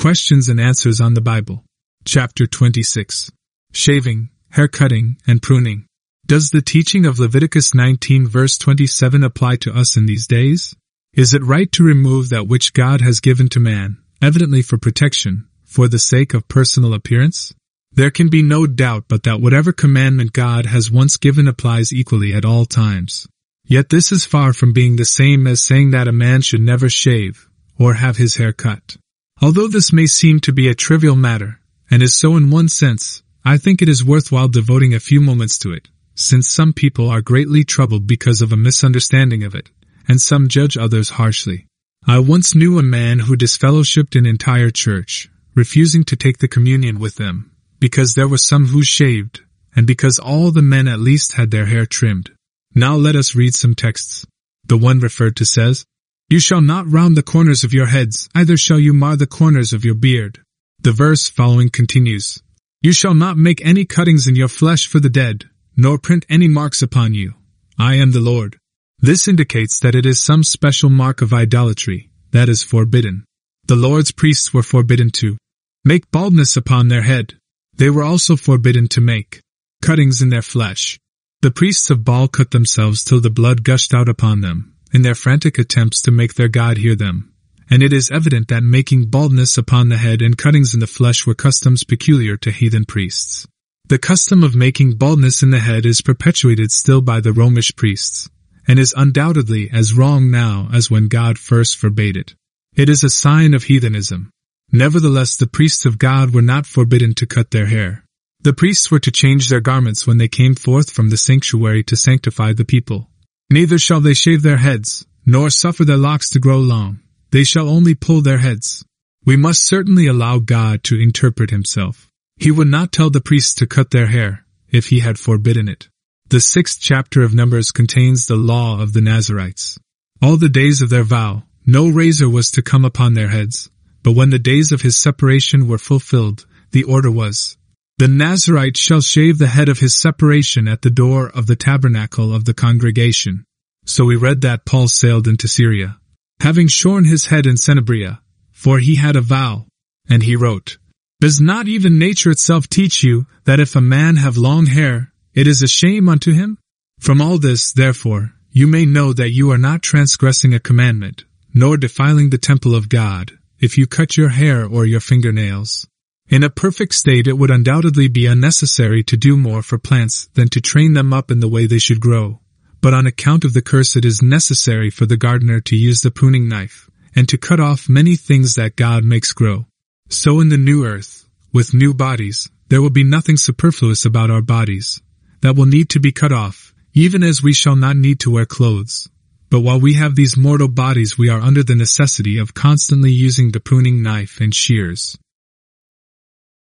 Questions and Answers on the Bible. Chapter 26. Shaving, hair cutting, and pruning. Does the teaching of Leviticus 19 verse 27 apply to us in these days? Is it right to remove that which God has given to man, evidently for protection, for the sake of personal appearance? There can be no doubt but that whatever commandment God has once given applies equally at all times. Yet this is far from being the same as saying that a man should never shave, or have his hair cut. Although this may seem to be a trivial matter, and is so in one sense, I think it is worthwhile devoting a few moments to it, since some people are greatly troubled because of a misunderstanding of it, and some judge others harshly. I once knew a man who disfellowshipped an entire church, refusing to take the communion with them, because there were some who shaved, and because all the men at least had their hair trimmed. Now let us read some texts. The one referred to says, "You shall not round the corners of your heads, either shall you mar the corners of your beard." The verse following continues, "You shall not make any cuttings in your flesh for the dead, nor print any marks upon you. I am the Lord." This indicates that it is some special mark of idolatry that is forbidden. The Lord's priests were forbidden to make baldness upon their head. They were also forbidden to make cuttings in their flesh. The priests of Baal cut themselves till the blood gushed out upon them, in their frantic attempts to make their God hear them. And it is evident that making baldness upon the head and cuttings in the flesh were customs peculiar to heathen priests. The custom of making baldness in the head is perpetuated still by the Romish priests, and is undoubtedly as wrong now as when God first forbade it. It is a sign of heathenism. Nevertheless, the priests of God were not forbidden to cut their hair. The priests were to change their garments when they came forth from the sanctuary to sanctify the people. Neither shall they shave their heads, nor suffer their locks to grow long. They shall only pull their heads. We must certainly allow God to interpret himself. He would not tell the priests to cut their hair, if he had forbidden it. The 6th chapter of Numbers contains the law of the Nazarites. All the days of their vow, no razor was to come upon their heads, but when the days of his separation were fulfilled, the order was, "The Nazarite shall shave the head of his separation at the door of the tabernacle of the congregation." So we read that Paul sailed into Syria, having shorn his head in Senebria, for he had a vow. And he wrote, "Does not even nature itself teach you that if a man have long hair, it is a shame unto him? From all this, therefore, you may know that you are not transgressing a commandment, nor defiling the temple of God, if you cut your hair or your fingernails." In a perfect state it would undoubtedly be unnecessary to do more for plants than to train them up in the way they should grow, but on account of the curse it is necessary for the gardener to use the pruning knife, and to cut off many things that God makes grow. So in the new earth, with new bodies, there will be nothing superfluous about our bodies that will need to be cut off, even as we shall not need to wear clothes. But while we have these mortal bodies we are under the necessity of constantly using the pruning knife and shears.